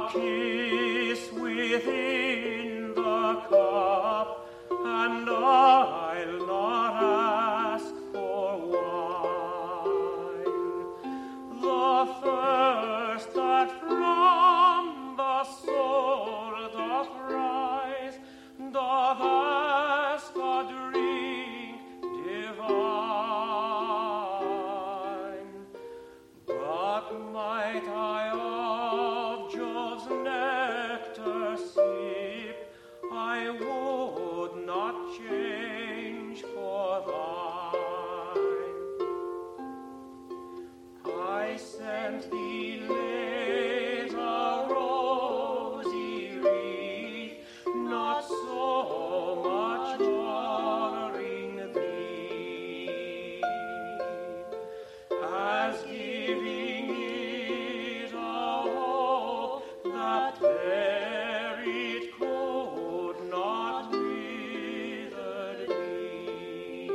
a kiss within the cup, and I'll not ask for wine. The thirst that from the soul doth rise doth ask a drink divine. But might I of Jove's nectar sip, I would not change for thine. I sent thee late a rosy wreath, not so much honoring thee, as giving it a hope that there it could not withered be.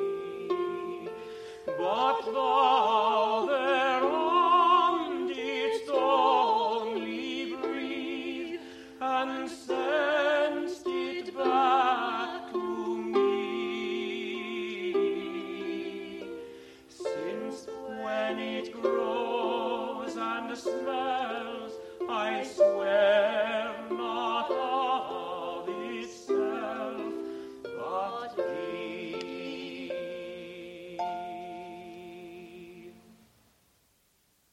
But thou thereon didst only breathe, and send'st it back to me. Since when it grows and smells